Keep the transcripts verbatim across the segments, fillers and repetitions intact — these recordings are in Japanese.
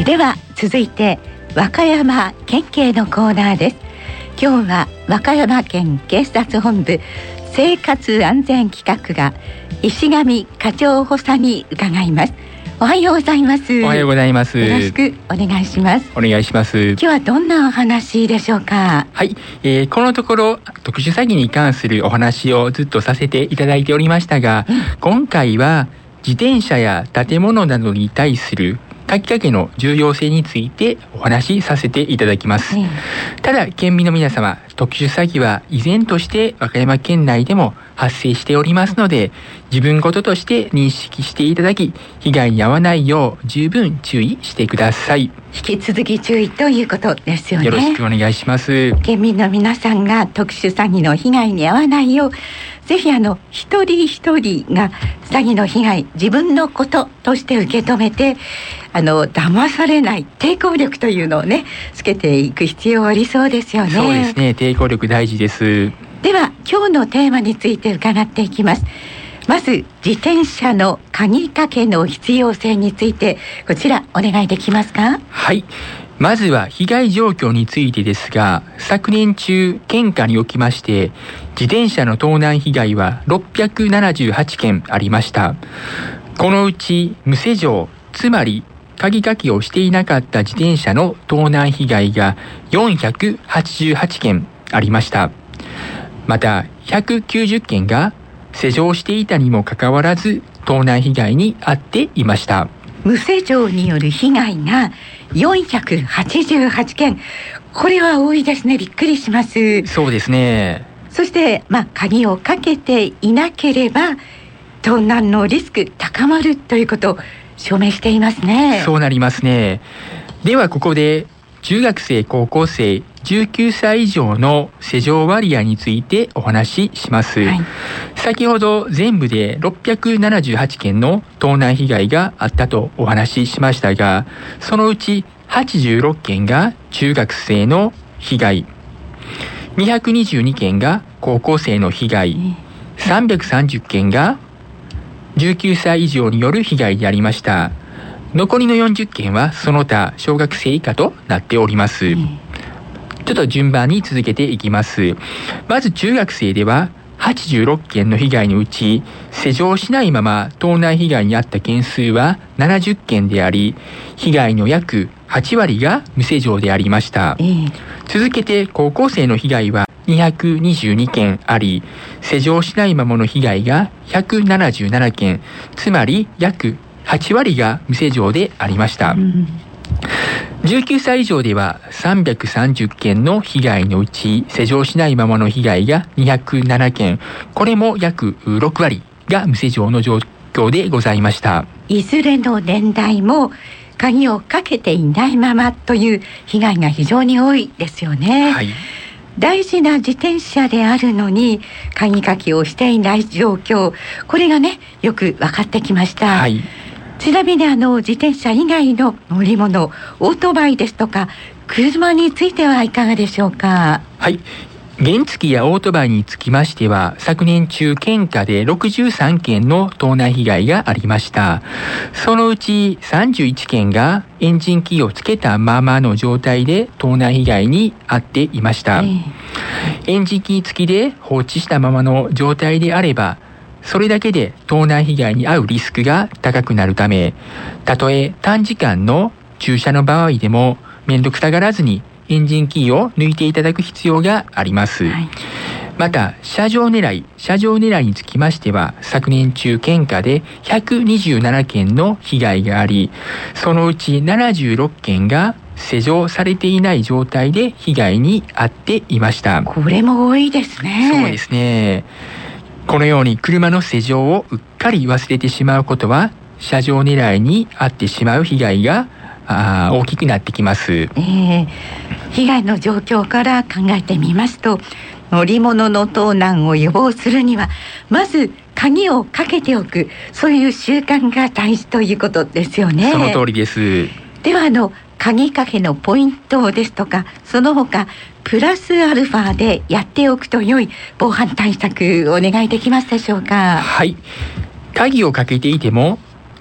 では続いて和歌山県警のコーナーです。今日は和歌山県警察本部生活安全企画課石上課長補佐に伺います。おはようございます。 おはようございます。 よろしくお願いします。 お願いします。 今日はどんなお話でしょうか。 はい、えー、このところ特殊詐欺に関するお話をずっとさせていただいておりましたが、うん、今回は自転車や建物などに対する書きかけの重要性についてお話しさせていただきます、うん、ただ県民の皆様、特殊詐欺は依然として和歌山県内でも発生しておりますので、自分事として認識していただき、被害に遭わないよう十分注意してください。 引き続き注意ということですよね。 よろしくお願いします。 県民の皆さんが特殊詐欺の被害に遭わないよう、ぜひあの一人一人が詐欺の被害、自分のこととして受け止めて、あの騙されない抵抗力というのをねつけていく必要ありそうですよね。 そうですね、抵抗力大事です。 では今日のテーマについて伺っていきます。まず自転車の鍵かけの必要性について、こちらお願いできますか。 はい、まずは被害状況についてですが、昨年中県下におきまして自転車の盗難被害はろっぴゃくななじゅうはちけんありました。このうち無施錠、つまり鍵かけをしていなかった自転車の盗難被害がよんひゃくはちじゅうはちけんありました。またひゃくきゅうじゅっけんが施錠していたにもかかわらず盗難被害に遭っていました。 無施錠による被害がよんひゃくはちじゅうはちけん、これは多いですね。びっくりします。 そうですね。 そしてまあ鍵をかけていなければ盗難のリスク高まるということを証明していますね。 そうなりますね。ではここで中学生、高校生、じゅうきゅうさい以上の施錠割合についてお話しします、はい、先ほど全部でろっぴゃくななじゅうはちけんの盗難被害があったとお話ししましたが、そのうちはちじゅうろっけんが中学生の被害、にひゃくにじゅうにけんが高校生の被害、さんびゃくさんじゅっけんがじゅうきゅうさい以上による被害でありました。残りのよんじゅっけんはその他小学生以下となっております、うん、ちょっと順番に続けていきます。まず中学生でははちじゅうろっけんの被害のうち施錠しないまま盗難被害に遭った件数はななじゅっけんであり、被害の約はちわりが無施錠でありました、うん、続けて高校生の被害はにひゃくにじゅうにけんあり、施錠しないままの被害がひゃくななじゅうななけん、つまり約はちわりが無施錠でありました、うん、じゅうきゅうさい以上ではさんびゃくさんじゅっけんの被害のうち施錠しないままの被害がにひゃくななけん、これも約ろくわりが無施錠の状況でございました。 いずれの年代も鍵をかけていないままという被害が非常に多いですよね、はい、大事な自転車であるのに鍵かけをしていない状況、これがねよく分かってきました、はい、ちなみにあの自転車以外の乗り物、オートバイですとか車についてはいかがでしょうか。 はい、原付やオートバイにつきましては昨年中県下でろくじゅうさんけんの盗難被害がありました。そのうちさんじゅういっけんがエンジンキーをつけたままの状態で盗難被害に遭っていました、えー、エンジンキー付きで放置したままの状態であればそれだけで盗難被害に遭うリスクが高くなるため、たとえ短時間の駐車の場合でも面倒くさがらずにエンジンキーを抜いていただく必要があります、はい、また車上狙い車上狙いにつきましては昨年中県下でひゃくにじゅうななけんの被害があり、そのうちななじゅうろっけんが施錠されていない状態で被害に遭っていました。 これも多いですね。 そうですね。このように車の施錠をうっかり忘れてしまうことは車上狙いに遭ってしまう被害があ大きくなってきます、えー、被害の状況から考えてみますと、乗り物の盗難を予防するにはまず鍵をかけておく、そういう習慣が大事ということですよね。 その通りです。 ではあの鍵かけのポイントですとか、その他プラスアルファでやっておくと良い防犯対策お願いできますでしょうか。 はい、鍵をかけていても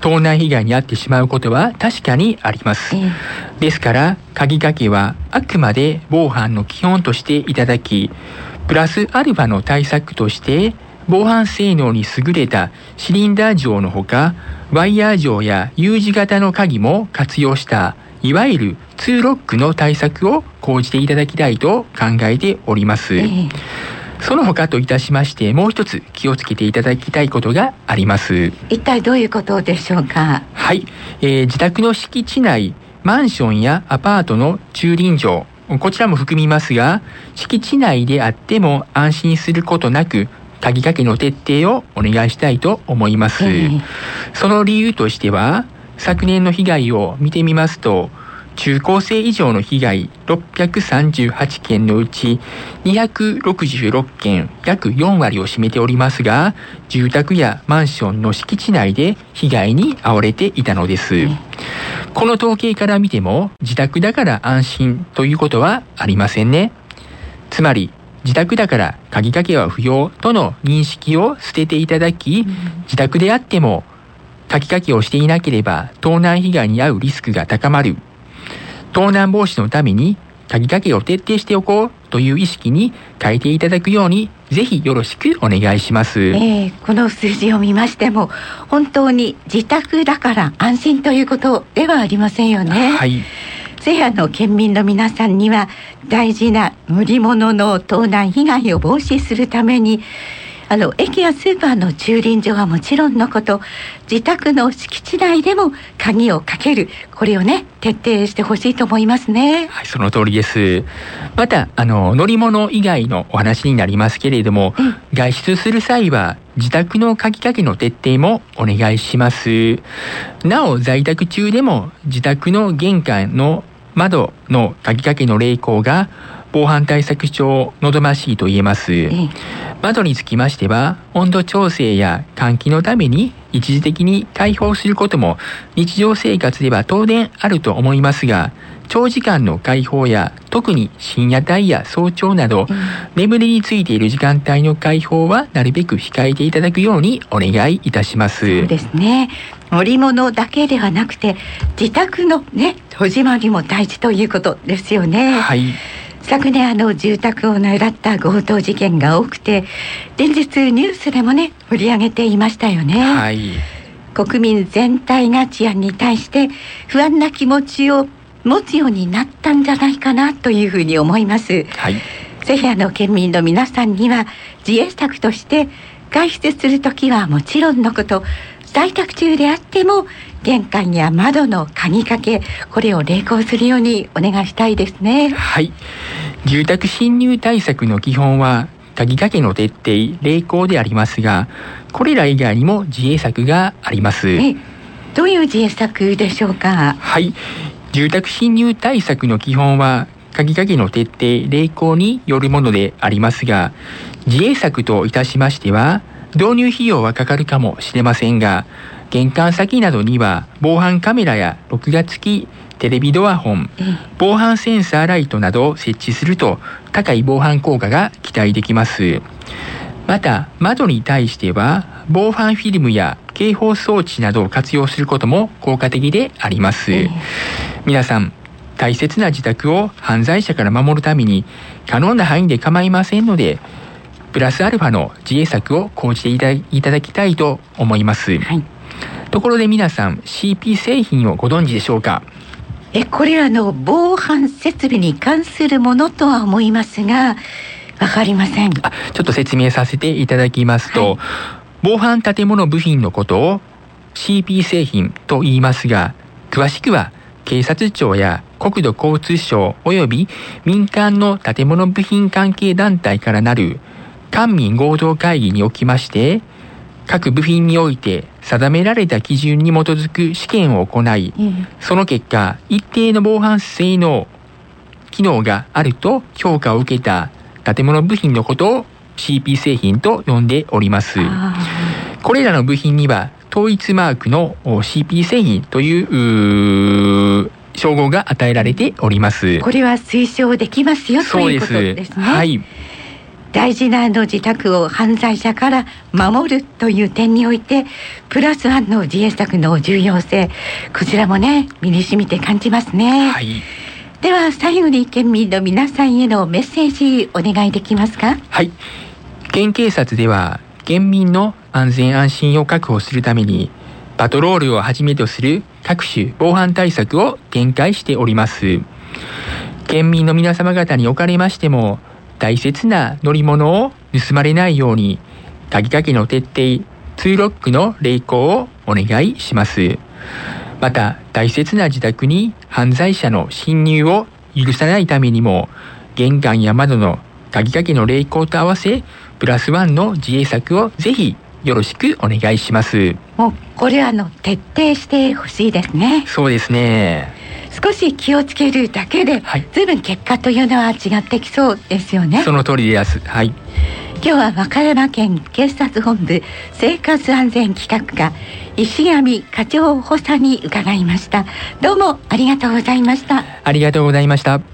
盗難被害に遭ってしまうことは確かにあります。えー、ですから鍵かけはあくまで防犯の基本としていただき、プラスアルファの対策として防犯性能に優れたシリンダー錠のほか、ワイヤー錠や U 字型の鍵も活用したいわゆるツーロックの対策を講じていただきたいと考えております。えー、その他といたしましてもう一つ気をつけていただきたいことがあります。 一体どういうことでしょうか。 はい、えー、自宅の敷地内、マンションやアパートの駐輪場、こちらも含みますが、敷地内であっても安心することなく鍵かけの徹底をお願いしたいと思います。えー、その理由としては、昨年の被害を見てみますと、中高生以上の被害ろっぴゃくさんじゅうはちけんのうちにひゃくろくじゅうろっけん、約よんわりを占めておりますが、住宅やマンションの敷地内で被害に遭われていたのです。うん、この統計から見ても自宅だから安心ということはありませんね。つまり自宅だから鍵かけは不要との認識を捨てていただき、うん、自宅であっても鍵かけをしていなければ盗難被害に遭うリスクが高まる。盗難防止のために鍵かけを徹底しておこうという意識に変えていただくようにぜひよろしくお願いします。えー、この数字を見ましても本当に自宅だから安心ということではありませんよね。はい。瀬谷の県民の皆さんには大事な乗り物の盗難被害を防止するために、あの駅やスーパーの駐輪場はもちろんのこと、自宅の敷地内でも鍵をかける、これをね徹底してほしいと思いますね。 はい、その通りです。またあの乗り物以外のお話になりますけれども、外出する際は自宅の鍵かけの徹底もお願いします。なお在宅中でも自宅の玄関の窓の鍵かけの励行が防犯対策上望ましいと言えます。ええ、窓につきましては温度調整や換気のために一時的に開放することも日常生活では当然あると思いますが、長時間の開放や特に深夜帯や早朝など、うん、眠りについている時間帯の開放はなるべく控えていただくようにお願いいたします。 そうですね。乗り物だけではなくて自宅のね戸締まりも大事ということですよね。はい。昨年あの住宅を狙った強盗事件が多くて、連日ニュースでもね取り上げていましたよね。はい。国民全体が治安に対して不安な気持ちを持つようになったんじゃないかなというふうに思います。はい。瀬谷の県民の皆さんには自衛策として外出するときはもちろんのこと、在宅中であっても玄関や窓の鍵かけ、これを励行するようにお願いしたいですね。 はい。住宅侵入対策の基本は鍵かけの徹底、励行でありますが、これら以外にも自衛策があります。 え、どういう自衛策でしょうか。 はい。住宅侵入対策の基本は鍵かけの徹底、励行によるものでありますが、自衛策といたしましては導入費用はかかるかもしれませんが、玄関先などには防犯カメラや録画付きテレビドアホン、防犯センサーライトなどを設置すると高い防犯効果が期待できます。また窓に対しては防犯フィルムや警報装置などを活用することも効果的であります。皆さん大切な自宅を犯罪者から守るために可能な範囲で構いませんので、プラスアルファの自衛策を講じていただ、いただきたいと思います。はい。ところで皆さん シーピー 製品をご存知でしょうか。 えこれらの防犯設備に関するものとは思いますがわかりません。 あ、ちょっと説明させていただきますと、はい、防犯建物部品のことを シーピー 製品と言いますが、詳しくは警察庁や国土交通省および民間の建物部品関係団体からなる官民合同会議におきまして、各部品において定められた基準に基づく試験を行い、うん、その結果一定の防犯性能機能があると評価を受けた建物部品のことを シーピー 製品と呼んでおります。これらの部品には統一マークの シーピー 製品という称号が与えられております。 これは推奨できますよということですね。 はい。 大事なあの自宅を犯罪者から守るという点においてプラスワンの自衛策の重要性、こちらもね身に染みて感じますね。はい、では最後に県民の皆さんへのメッセージお願いできますか。 はい、県警察では県民の安全安心を確保するためにパトロールをはじめとする各種防犯対策を展開しております。県民の皆様方におかれましても大切な乗り物を盗まれないように鍵かけの徹底、ツーロックの励行をお願いします。また大切な自宅に犯罪者の侵入を許さないためにも玄関や窓の鍵かけの励行と合わせプラスワンの自衛策をぜひよろしくお願いします。 もうこれはあの徹底してほしいですね。 そうですね。 少し気をつけるだけで、はい、随分結果というのは違ってきそうですよね。 その通りです。はい。 今日は和歌山県警察本部生活安全企画課石上課長補佐に伺いました。どうもありがとうございました。 ありがとうございました。